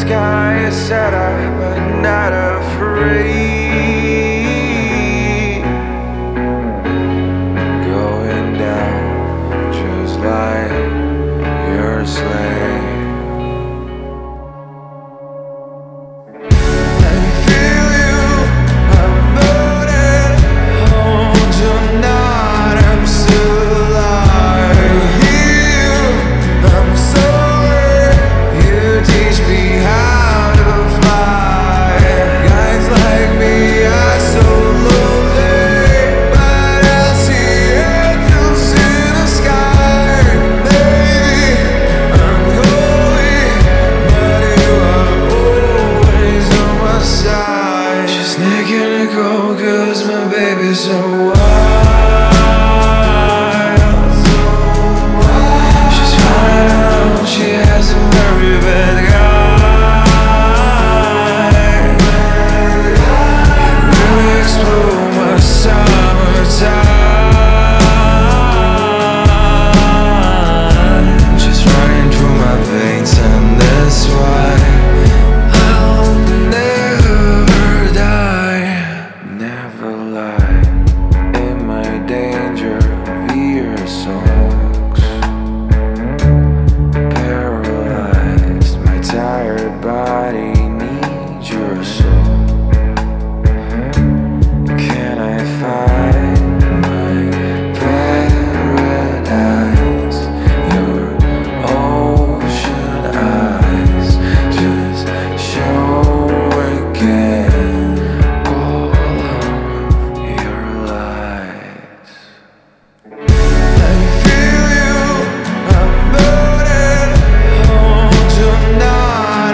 sky is set up, but not afraid. Going down just like you're a slave. Cause my baby's so wild. She's fine out, she has a very bad guy. You really explode my summertime. Just running through my veins, and that's why body needs your soul. Can I find my paradise? Your ocean eyes just show again all of your lies. I feel you, I'm burning home tonight.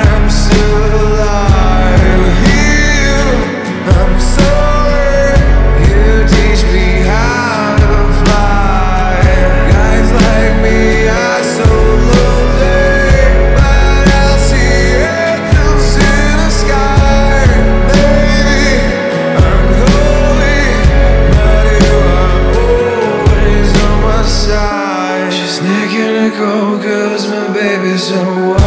Cause my baby's so wild.